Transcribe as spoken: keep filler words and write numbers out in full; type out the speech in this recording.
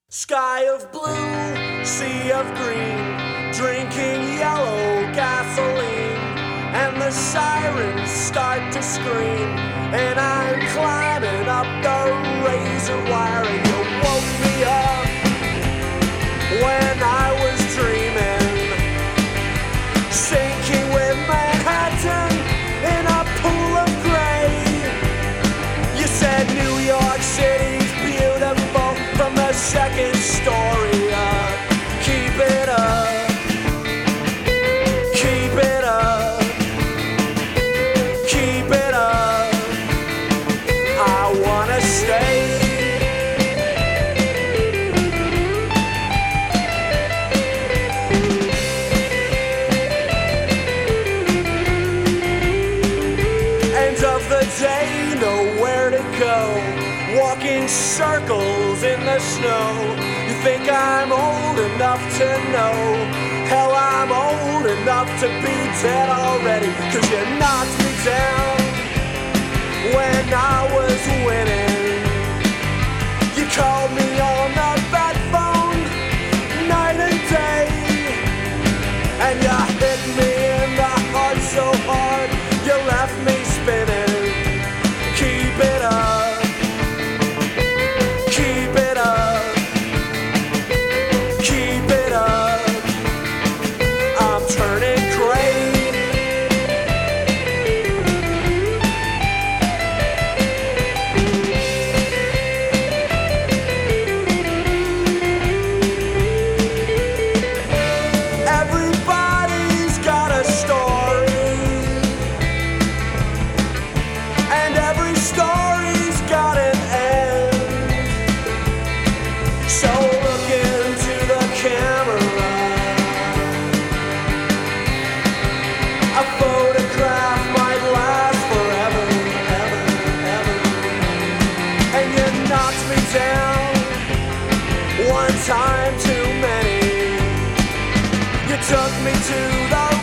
Sky of blue, sea of green, drinking yellow gasoline, and the sirens start to scream, and I'm climbing up the razor wire, and you woke me up when I was dreaming, sinking with Manhattan in a pool of gray. You said New York City's beautiful from the second story up. Keep it up, keep it up, keep it up. I wanna stay. End of the day, nowhere to go, walking circles in the snow. You think I'm old enough to know? Hell, I'm old enough to be dead already, 'cause you knocked me down when I was winning. You called me on the bed phone night and day, and you hit me in the heart so hard you left me spinning. Keep it up, keep it up, keep it up. I'm turning gray. Everybody's got a story, and every story's got an end. So look into the camera. A photograph might last forever, ever, ever. And you knocked me down one time too many. You took me to the